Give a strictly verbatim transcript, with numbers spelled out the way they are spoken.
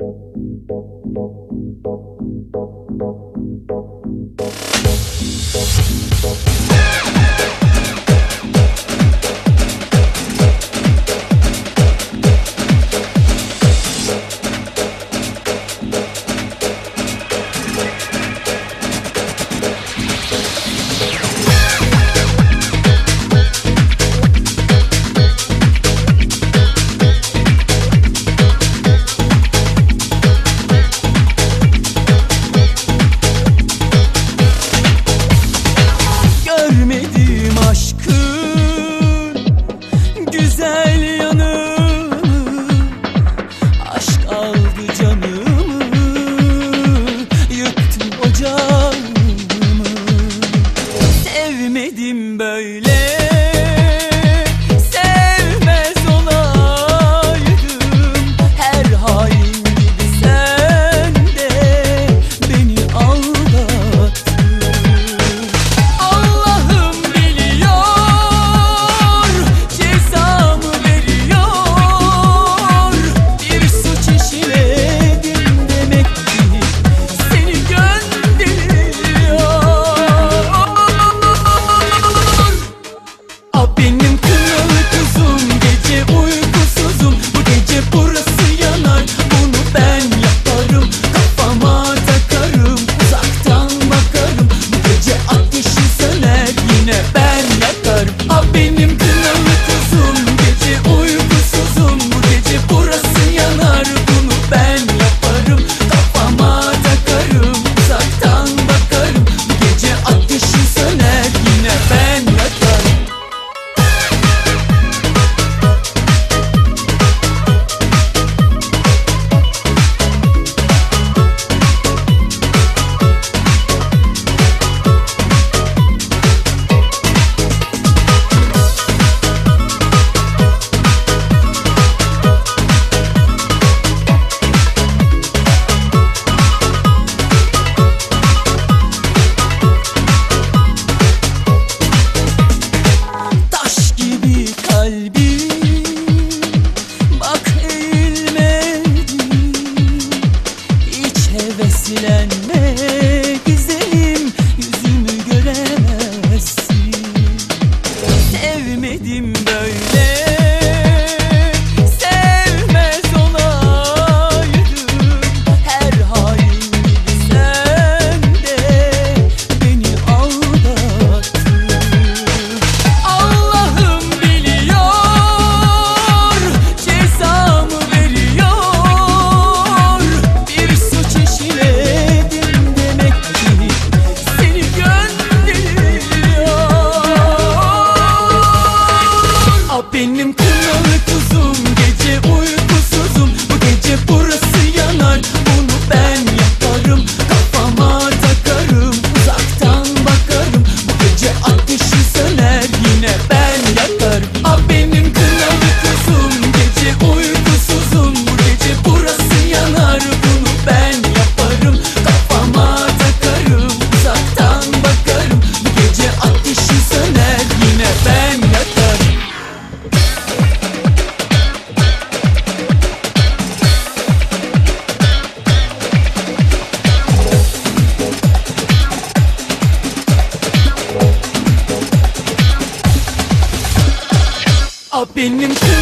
Görmedim aşkın güzel yanı, aşk aldı canımı, yıktı ocağımı. Sevmedim böyle, sevmez olaydım. Her hain gibi sen de beni aldattın. Allah'ım biliyor, cezamı veriyor. Bir suç işledim demek ki seni gönderiyor. Ah benim kınalı kuzum, gece uykusuzum. Bu gece burası yanar, bunu ben yaparım. Kafama takarım, uzaktan bakarım. Bu gece ateşi söner, yine ben yakarım. Ah benim kınalı kuzum, gece uykusuzum. Bu gece burası yanar, bunu ben yaparım. Kafama takarım, uzaktan bakarım. Bu gece ateşi söner, yine ben yakarım. Taş gibi kalbim, bak eğilmedim. Hiç heveslenme güzelim, yüzümü göremezsin. Sevmedim böyle, sevmez olaydım. Her hain gibi sen de beni aldattın. Allah'ım biliyor, cezamı veriyor. Bir suç işledim demek ki seni gönderiyor. Ah benim kınalı kuzum, gece uykusuzum. Bu gece burası yanar, bunu ben yaparım. Kafama takarım, uzaktan bakarım. Bu gece ateşi söner, yine ben yakarım. Ah benim kınalı kuzum, gece uykusuzum. Bu gece burası yanar, bunu ben yaparım. Kafama takarım, uzaktan bakarım. Bu gece ateşi söner, yine ben yakarım. Ah benim kınalı